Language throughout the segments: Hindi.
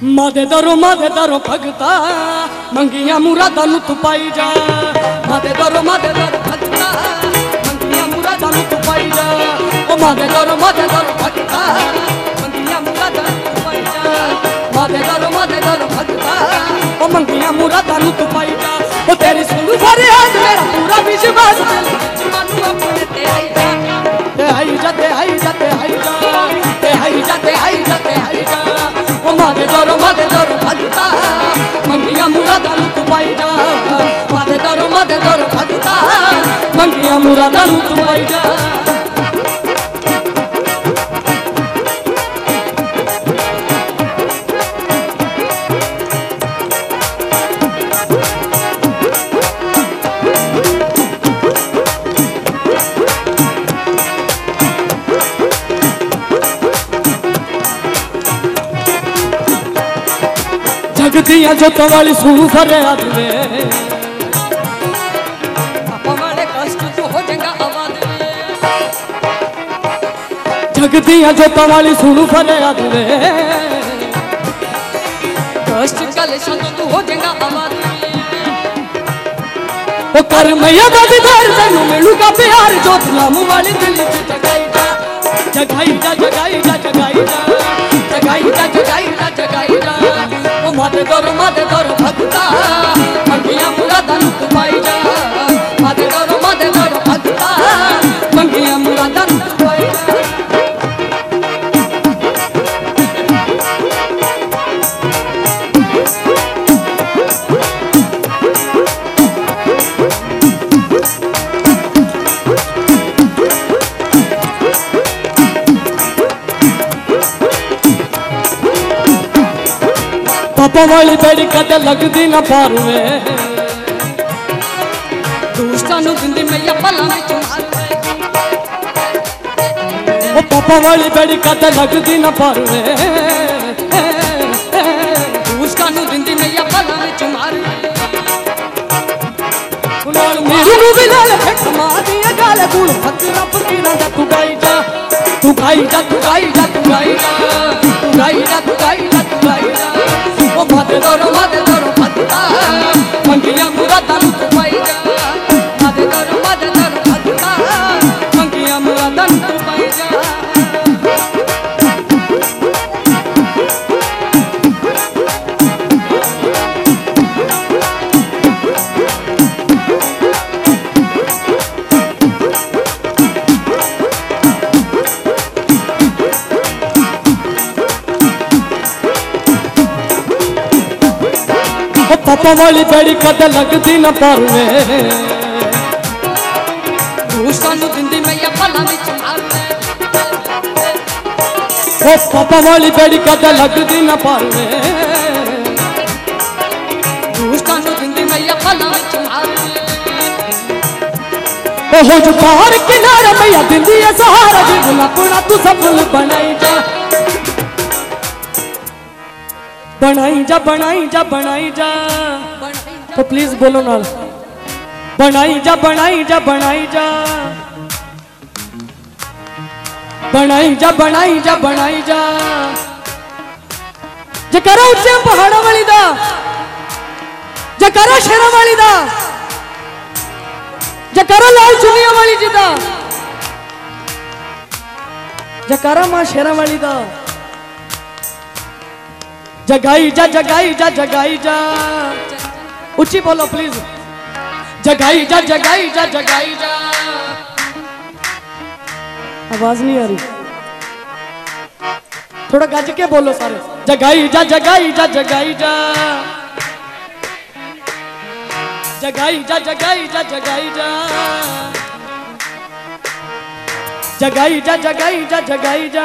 मादे दरो भगता मंगिया मुरादा नु तू पाई जा। मादे दरो भगता मंगिया मुरादा नु तू पाई जा। ओ मादे दरो भगता मंगिया मुरादा नु तू पाई जा। मादे दरो भगता ओ मंगिया मुरादा नु तू पाई जा। ओ तेरी सुन सारे आज मेरा पूरा विश्वास मानू अपने ते आई जा। ते आई जा ते आई जा ते आई जा ते आई जा ते आई जा ते आई जा। ओ मादे दरो भगता मंगिया मुरादा नु तू पाई जा। मादे दरो भगता मंगिया मुरादा नु तू पाई जा। जगदिया जोतों वाली सुन फरियाद वे पापा वाले कष्ट तो हो जाएगा आबाद वे। जगदिया जोतों वाली सुन फरियाद वे कष्ट कलेशों तो हो जाएगा आबाद वे। ओ कर मैया दादीदार तेनू मिलूगा प्यार जोत नाम वाली दिल च जगाई जा। जगाई जा जगाई जा जगाई जा जगाई जा जगाई जा जगाई जा। मादे दरो भगता मंगिया मुरादा नु तू पाई जा। मादे दरो भगता मंगिया मुरादा नु तू पाई जा। पापा वाली बेड़ी कदे लगदी ना पार वे दुष्टां नू दिंदी मैया भला विच मार वे। ओ पापा वाली बेड़ी कदे लगदी ना पार वे दुष्टां नू दिंदी मैया भला विच मार वे। नाल मेरू नू भी नाल फेक मारदी ए गाल गुण फकीरा फकीरा दा तू गाई जा। तू गाई जा तू गाई जा तू गाई जा तू गाई जा तू गाई जा तू गाई जा। ओ मादे दरो भगता मंगिया मुरादा नु तू पाई जा। मादे दरो भगता मंगिया मुरादा नु तू पाई जा। पापा वाली बेड़ी कदे लगदी ना पार वे दुष्टां नू दिंदी मैया भला विच मार वे। ओ पापा वाली बेड़ी कदे लगदी ना पार वे दुष्टां नू दिंदी मैया भला विच मार वे। ओ हो जो पार किनारे मैया दिंदी है सहारा जीवन अपना तू सफल बनाई जा। बनाई जा बनाई जा बनाई जा तो प्लीज बोलो नाल बनाई जा बनाई जा बनाई जा बनाई जा बनाई जा बनाई जा। जकरा उच्चे पहाड़ा वाली दा जकरा शेरा वाली दा जकरा लाल चुनिया वाली जी दा जकरा मां शेरा वाली दा। जगाई जा जगाई जा जगाई जा ऊंची बोलो प्लीज। जगाई जा जगाई जा जगाई जा। आवाज नहीं आ रही थोड़ा गज के बोलो सारे। जगाई जा जगाई जा जगाई जा जगाई जा जगाई जा जगाई जा जगाई जा जगाई जा जगाई जा।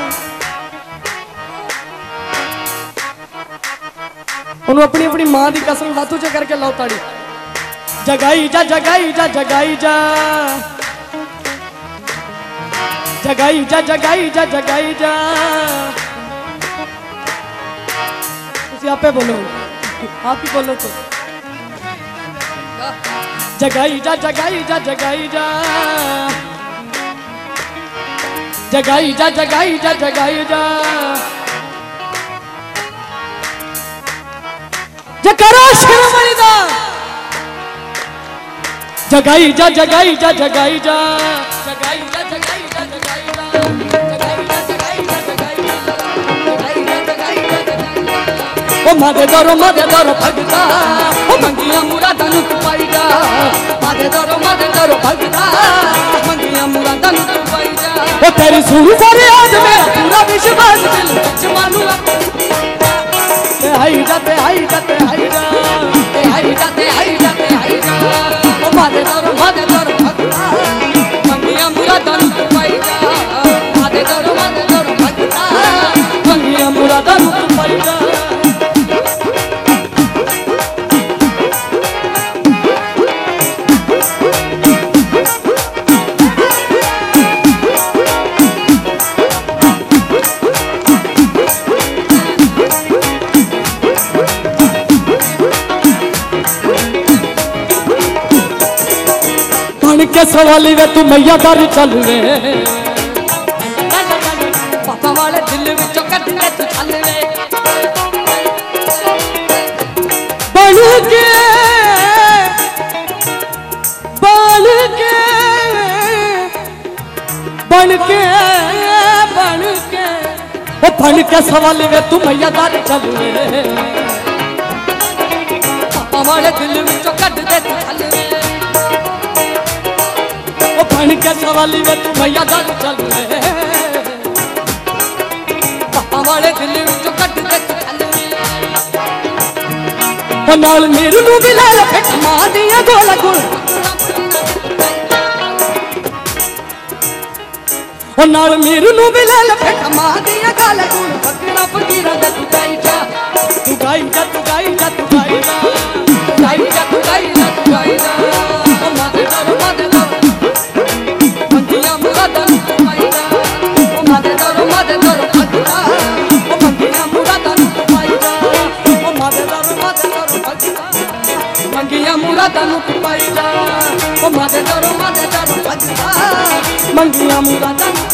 उन्होंने अपनी अपनी मां की कसम वातू च करके लाओ ताड़ी। जगाई जा जगाई जा जगाई जा जगाई जा जगाई जा जगाई जा। तुसी आपे बोलो आप ही बोलो तो। जगाई जा जगाई जा जगाई जा जगाई जा जगाई जा जगाई जा। जकरा शिरोमणि दा जगाई जा जगाई जा जगाई जा जगाई जा जगाई जा जगाई जा जगाई जा जगाई जा जगाई जा जगाई जा जगाई जा ओ मादे दरो भगता ओ मंगिया मुरादा नु पाई जा मादे दरो भगता मंगिया मुरादा नु पाई जा ओ तेरी सुर सारे आज मेरा पूरा विश्वास दिल सच मानू ते हाई जा ते हाई जा ते हाई जा ते हाई जा ते हाई जा ते हाई जा ओ मादे दरो भगता मंगिया मुरादा नु पाई जा मादे दरो भगता मंगिया मुरादा नु पाई जा के सवाली वे तू मैया दर चल वे पापा वाले दिल विचों कट के तू चल वे बन के बन के बन के बन के ओ बन के सवाली वे तू मैया दर चल वे पापा वाले दिल विचों कट के तू चल वे बन के सवाली में तू भैया दर चल वे पापा वाले दिल विचों कट के तू चल वे ओ नाल मेरू नू भी ले ले फिट मां दिया गोला गोल ओ नाल मेरू नू भी ले ले फिट मां दिया गोला गोल फकीरा फकीरा दे तू गाई जा तू गाई जा तू गाई जा तू गाई जा तू गाई जा तू गाई जा तू गाई जा ओ मादे दरो मंगिया मुरादा नु पाई जा ओ मादे दरो भगता ओ मंगिया मुरादा नु पाई जा ओ मादे दरो भगता मंगिया मुरादा नु पाई जा ओ मादे दरो भगता मंगिया मुरादा